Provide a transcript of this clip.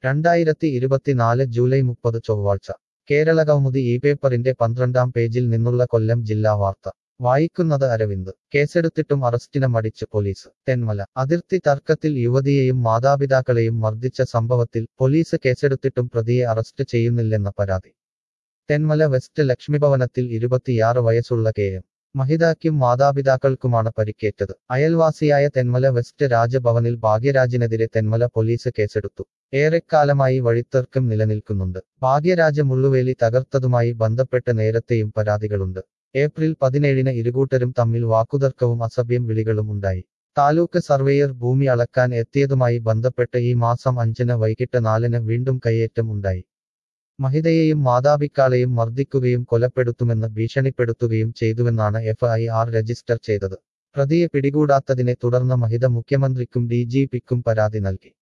2024 July 30 ചൊവ്വാഴ്ച കേരളകൗമുദി ഈ പേപ്പറിന്റെ 12-ാം പേജിൽ നിന്നുള്ള കൊല്ലം ജില്ലാ വാർത്ത വായിക്കുന്നത് അരവിന്ദ് കേസെടുത്തിട്ടും അറസ്റ്റിന് മടിച്ച് പോലീസ് തെന്മല അതിർത്തി തർക്കത്തിൽ യുവതിയെയും മാതാപിതാക്കളെയും മർദ്ദിച്ച സംഭവത്തിൽ പോലീസ് കേസെടുത്തിട്ടും പ്രതിയെ അറസ്റ്റ് ചെയ്യുന്നില്ലെന്ന പരാതി തെന്മല വെസ്റ്റ് ലക്ഷ്മിഭവനത്തിൽ 26 വയസ്സുള്ള കെ.എം. മഹിതയ്ക്കും മാതാപിതാക്കൾക്കുമാണ് പരിക്കേറ്റത് അയൽവാസിയായ തെന്മല വെസ്റ്റ് രാജഭവനിൽ ഭാഗ്യരാജിനെതിരെ തെന്മല പോലീസ് കേസെടുത്തു ഏറെക്കാലമായി വഴിത്തർക്കം നിലനിൽക്കുന്നുണ്ട് ഭാഗ്യരാജ് മുള്ളുവേലി തകർത്തതുമായി ബന്ധപ്പെട്ട് നേരത്തെയും പരാതികളുണ്ട് ഏപ്രിൽ 17-ന് ഇരുകൂട്ടരും തമ്മിൽ വാക്കുതർക്കവും അസഭ്യം വിളികളും ഉണ്ടായി താലൂക്ക് സർവേയർ ഭൂമി അളക്കാൻ എത്തിയതുമായി ബന്ധപ്പെട്ട് ഈ മാസം 5-ന് വൈകിട്ട് 4-ന് വീണ്ടും കയ്യേറ്റം ഉണ്ടായി മഹിതയെയും മാതാപിതാക്കളെയും മർദ്ദിക്കുകയും കൊലപ്പെടുത്തുമെന്ന് ഭീഷണിപ്പെടുത്തുകയും ചെയ്തുവെന്നാണ് എഫ്.ഐ.ആർ. രജിസ്റ്റർ ചെയ്തത് പ്രതിയെ പിടികൂടാത്തതിനെ തുടർന്ന് മഹിത മുഖ്യമന്ത്രിക്കും ഡി.ജി.പിക്കും പരാതി നൽകി